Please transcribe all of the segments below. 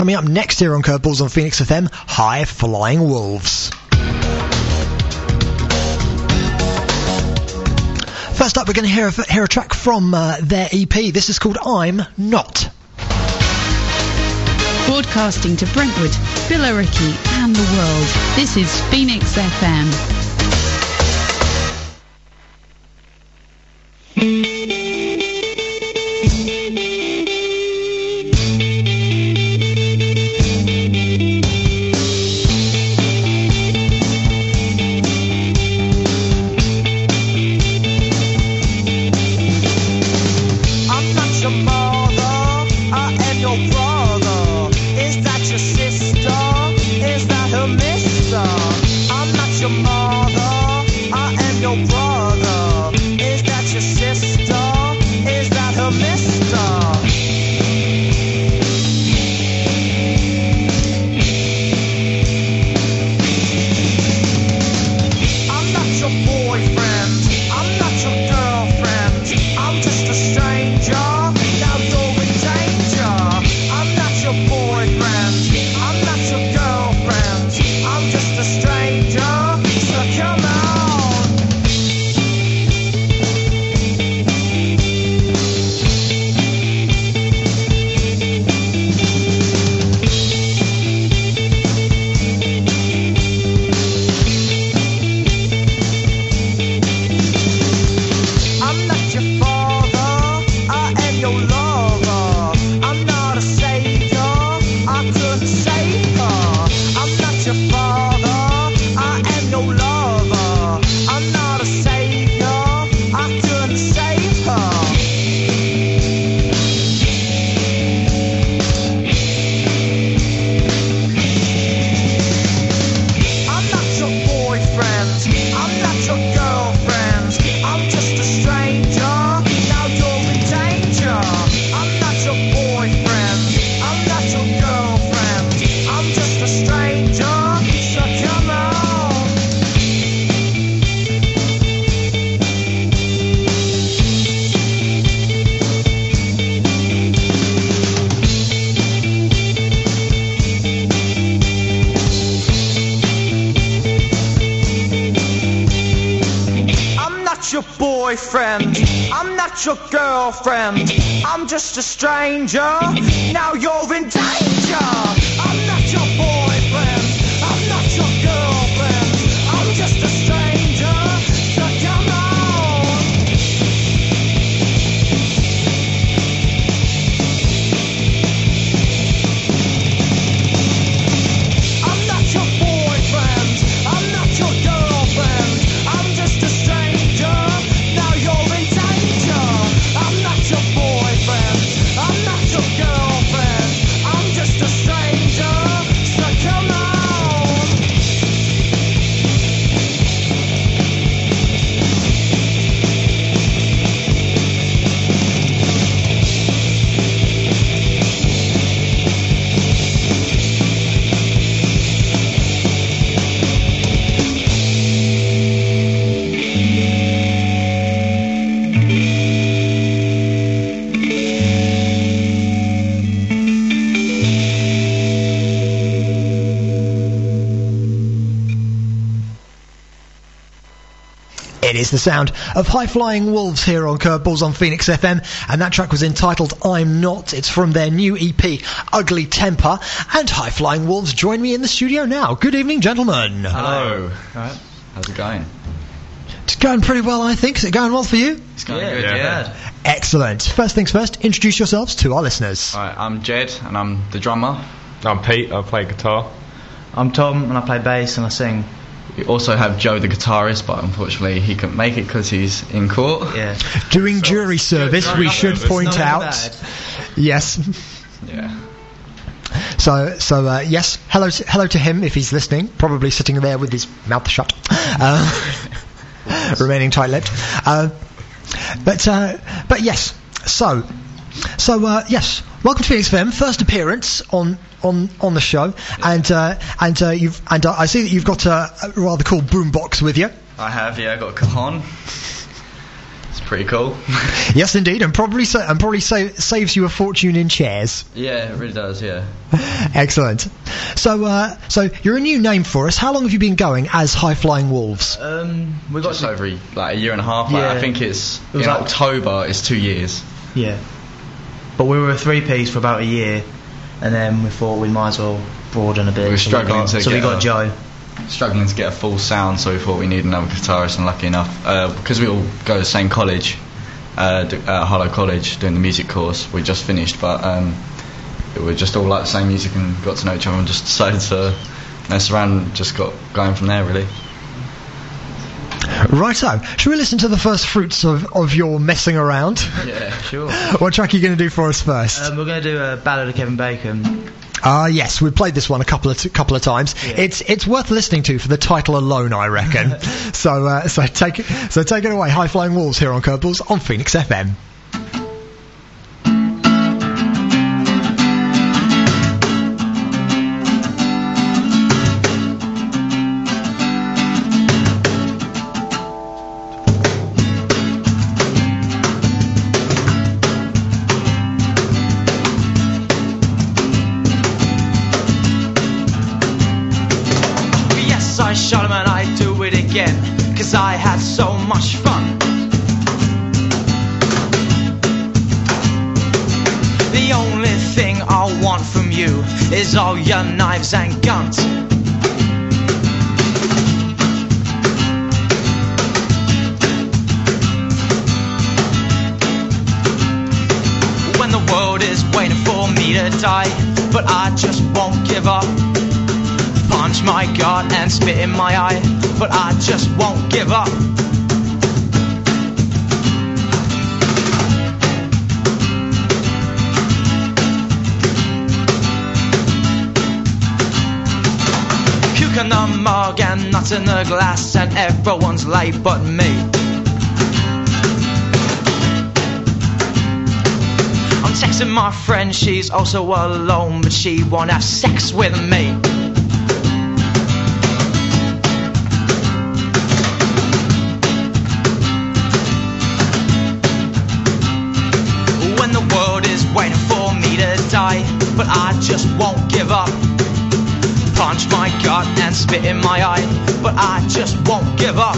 Coming up next here on Curveballs on Phoenix FM, High Flying Wolves. First up, we're going to hear a track from their EP. This is called I'm Not. Broadcasting to Brentwood, Billericay and the world, this is Phoenix FM. boyfriend, I'm not your girlfriend, I'm just a stranger, now you're in danger. I'm not your boyfriend, I'm not your girlfriend, I'm just a stranger, so come on. I'm not your boyfriend, I'm not your girlfriend, I'm just a stranger, now you're in danger. I'm not your boyfriend, I'm not your girlfriend, I'm just a stranger, so come on. It is the sound of High Flying Wolves here on Curveballs on Phoenix FM, and that track was entitled I'm Not. It's from their new EP, Ugly Temper, and High Flying Wolves join me in the studio now. Good evening, gentlemen. Hello. Alright. How's it going? It's going pretty well, I think. Is it going well for you? It's going good, yeah. Excellent. First things first, introduce yourselves to our listeners. Alright, I'm Jed, and I'm the drummer. I'm Pete, I play guitar. I'm Tom, and I play bass and I sing. We also have Joe, the guitarist, but unfortunately he couldn't make it because he's in court. Yeah. Doing jury service, we should point out. Yes. Yeah. So yes, hello to him if he's listening, probably sitting there with his mouth shut, remaining tight-lipped. But yes, so yes, welcome to Phoenix FM, first appearance on the show, yeah. and I see that you've got a rather cool boombox with you. I have, yeah, I got a cajon. It's pretty cool. Yes, indeed, and probably saves you a fortune in chairs. Yeah, it really does. Yeah. Excellent. So you're a new name for us. How long have you been going as High Flying Wolves? We got Just over a year and a half. Yeah. I think it's was in like- October. It's 2 years. Yeah. But we were a 3-piece for about a year, and then we thought we might as well broaden a bit. We were struggling we got Joe. Struggling to get a full sound, so we thought we needed another guitarist, and lucky enough, because we all go to the same college, Harlow College, doing the music course. We just finished, but we just all like the same music and got to know each other and just decided to mess around and just got going from there, really. Righto. Should we listen to the first fruits of your messing around? Yeah, sure. What track are you going to do for us first? We're going to do a ballad of Kevin Bacon. Yes, we've played this one a couple of times. Yeah. It's worth listening to for the title alone, I reckon. so take it away, High Flying Wolves here on Curveballs on Phoenix FM. Yes, I shot him and I'd do it again, 'cause I had so much fun. The only thing I want from you is all your knives and guns. When the world is waiting for me to die, but I just won't give up. Punch my gut and spit in my eye, but I just won't give up. Puke in the mug and nuts in the glass, and everyone's late but me. I'm texting my friend, she's also alone, but she won't have sex with me. When the world is waiting for me to die, but I just won't give up. Punch my gut and spit in my eye, but I just won't give up.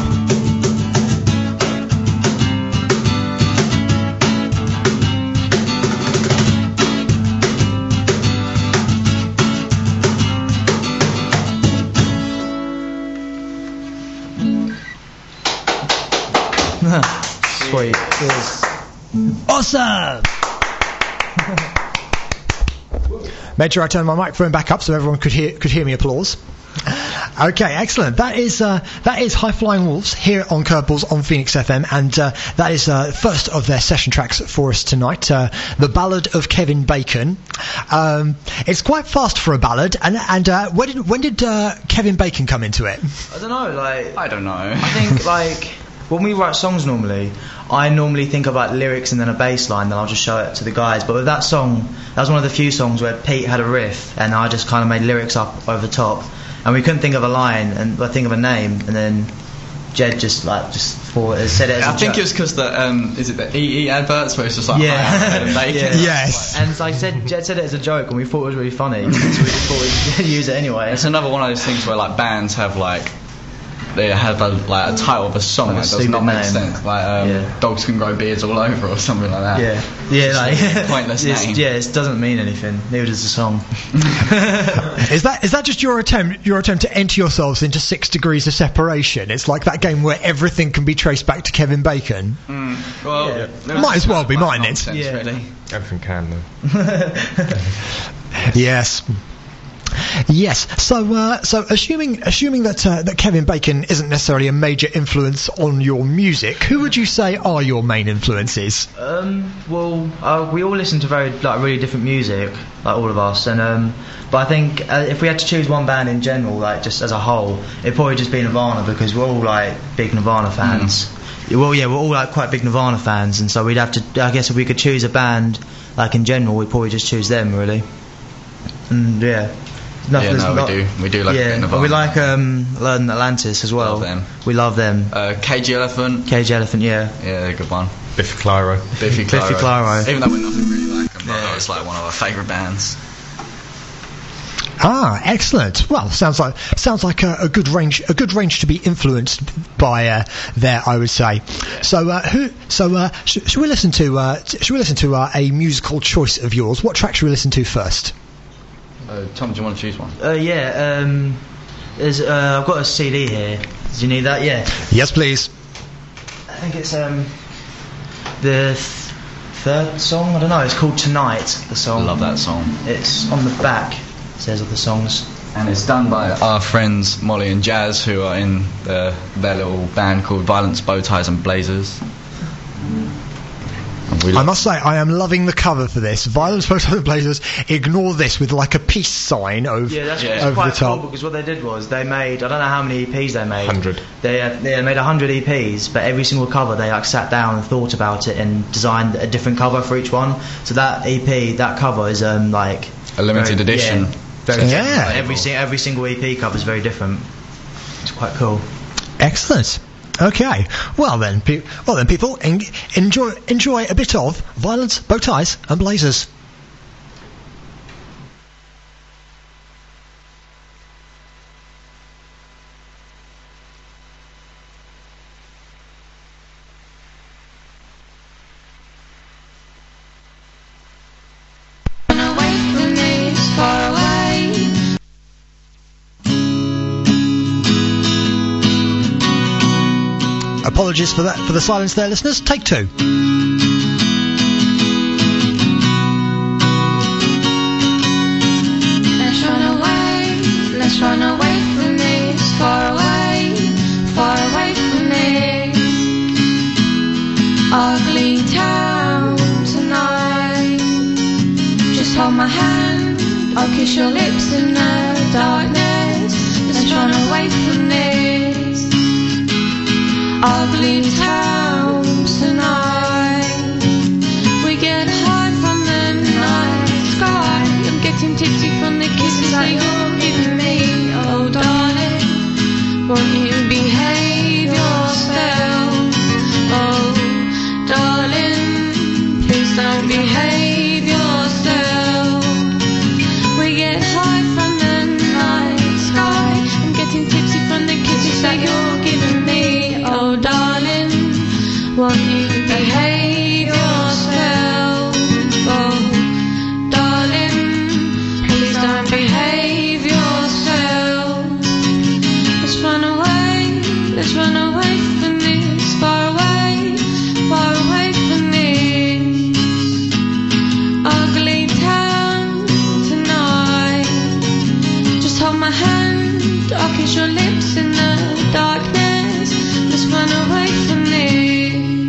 Sweet. Awesome! Made sure I turned my microphone back up so everyone could hear me applause. Okay, excellent. That is High Flying Wolves here on Curveballs on Phoenix FM, and that is first of their session tracks for us tonight. The Ballad of Kevin Bacon. It's quite fast for a ballad, and when did Kevin Bacon come into it? I don't know, I don't know. I think when we write songs normally, I normally think about lyrics and then a bass line, then I'll just show it to the guys. But with that song, that was one of the few songs where Pete had a riff and I just kind of made lyrics up over the top, and we couldn't think of a line and think of a name, and then Jed just said it as I a think joke. it was because the EE adverts where it's just like Yeah. bacon. Yeah. Yes. And like Jed said it as a joke, and we thought it was really funny, so we just thought we'd use it anyway. It's another one of those things where like bands have they have a title of a song Like a that does stupid not make name. sense, like Dogs Can Grow Beards All Over or something like that. Yeah, like a pointless name. Yeah, it doesn't mean anything. Neither does the song. Is that just your attempt to enter yourselves into 6 degrees of separation? It's like that game where everything can be traced back to Kevin Bacon. Well, Yeah. there was Might as well be like mine, nonsense, Yeah. really. Everything can though. Yes. Yes. So assuming that Kevin Bacon isn't necessarily a major influence on your music, who would you say are your main influences? We all listen to really different music, like all of us, and but I think if we had to choose one band in general, like just as a whole, it'd probably just be Nirvana, because we're all like big Nirvana fans. Well, yeah, we're all like quite big Nirvana fans, and so we'd have to. I guess if we could choose a band, like in general, we'd probably just choose them, really. And yeah. We do like Nirvana. We like Learn Atlantis as well. Love them. We love them. Cage the Elephant. Cage Elephant, yeah. Yeah, they're a good one. Biffy Clyro. Biffy Biffy Clyro. Even though we're nothing really like them, but that was like one of our favourite bands. Ah, excellent. Well, sounds like a good range to be influenced by there, I would say. So should we listen to a musical choice of yours? What track should we listen to first? Tom, do you want to choose one? There's I've got a CD here. Do you need that? Yeah. Yes, please. I think it's the third song. I don't know. It's called Tonight. The song. I love that song. It's on the back. It says of the songs. And it's done by our friends Molly and Jazz, who are in their little band called Violence, Bow Ties and Blazers. I must say, I am loving the cover for this. Violence, Bow Ties and Blazers. Ignore this with like a peace sign over quite the top. cool, because what they did was they made, I don't know how many EPs they made. 100. They made 100 EPs, but every single cover they like sat down and thought about it and designed a different cover for each one. So that EP, that cover is like a limited edition. Yeah. Every single EP cover is very different. It's quite cool. Excellent. Okay. Well then, people, enjoy a bit of Violence, Bow Ties and Blazers. Apologies for that, for the silence there, listeners. Take two. Let's run away from this, far away from this ugly town tonight. Just hold my hand, I'll kiss your lips in the darkness. Let's run away from this ugly town tonight. We get high from the night sky. I'm getting tipsy from the kisses that you're giving me. Oh darling, won't you behave yourself? Oh darling, please don't behave yourself. We get high from the night sky. I'm getting tipsy from the kisses that you're giving me. Oh darling, won't you behave yourself? Oh darling, please don't behave yourself. Let's run away from this, far away from this ugly town tonight. Just hold my hand, I'll kiss your lips in the darkness. Let's run away from this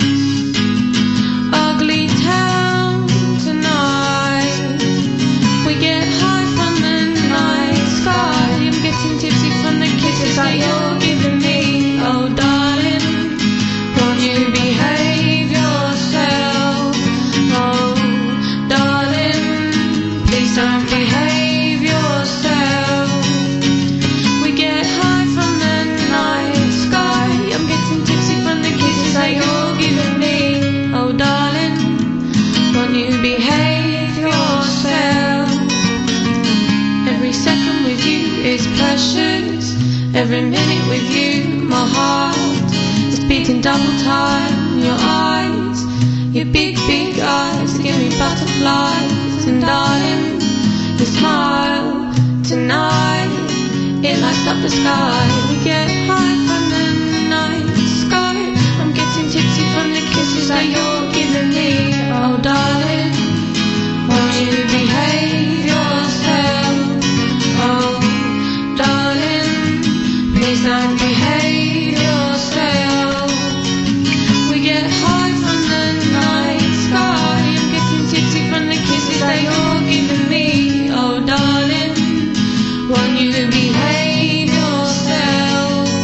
ugly town tonight. We get high from the night sky. I'm getting tipsy from the kisses that you're giving me. Oh darling, won't you behave yourself? Oh darling, please don't behave yourself. We get high from the night sky. I'm getting tipsy from the kisses that you're giving me. Oh darling, won't you behave yourself? Every second with you is precious. Every minute with you, my heart is beating double time. Your eyes, your big eyes give me butterflies. And darling, your smile tonight, it lights up the sky. We get high from the night sky. I'm getting tipsy from the kisses that you're giving me. Oh darling, won't you behave yourself? Oh darling, please don't behave yourself. We get high from the night sky. I'm getting tipsy from the kisses that you're giving me. Oh darling, won't you behave yourself?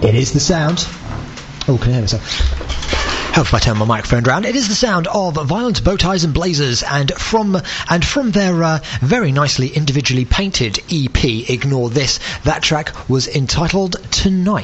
It is the sound. Oh, can you hear myself? Help if I turn my microphone round. It is the sound of Violent Bowties and Blazers, and from their very nicely individually painted EP, Ignore This, that track was entitled Tonight.